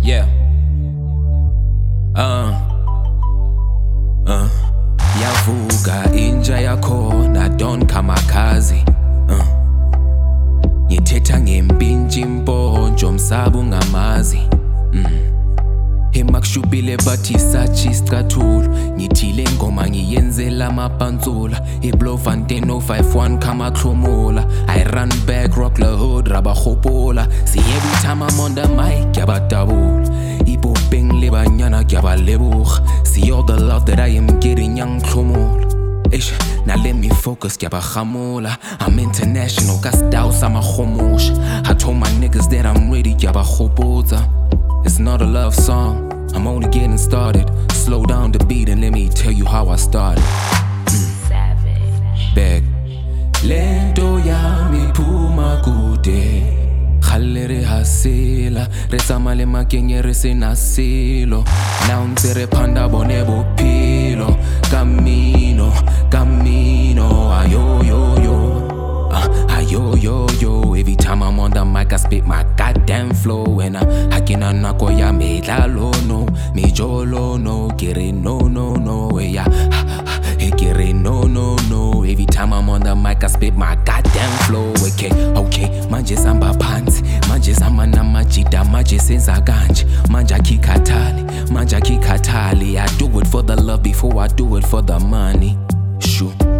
Yeah. Yavuka inja yakhona Don Kamakazi. Ngithetha ngempintshi impontsho msaba ungamazi. Emakushubile bathi sachi isicathulo. Ngithile ingoma ngiyenzela amapantsula. Iblofontein 051 kamaklomula. I run back rock the hood rabahopola. See every time I'm on the mic yabatabula. Ibopeng lebanyana yabalebukha. See all the love that I am getting young klomula. Ish, now let me focus, yabahamula. I'm international, got styles, I'm a homosh. I told my niggas that I'm ready, yabahopoza. It's not a love song, I'm only getting started. Slow down the beat and let me tell you how I started. Savage. Beg lento yami phuma kude. Khalere hasela, resama le makenye rese nasilo. Now ntsere phanda bone bophelo. Camino, ayo yo. Ayo yo. Every time I'm on the mic I spit my goddamn flow. And I'm hacking on nako ya medlalo no. Me jolo no, kere no, yeah. Kere no. Every time I'm on the mic I spit my goddamn flow. Okay, manje samba phansi, manje sama namajida, manje senza kanje, manje akikhathali. I do it for the love before I do it for the money. Shoo.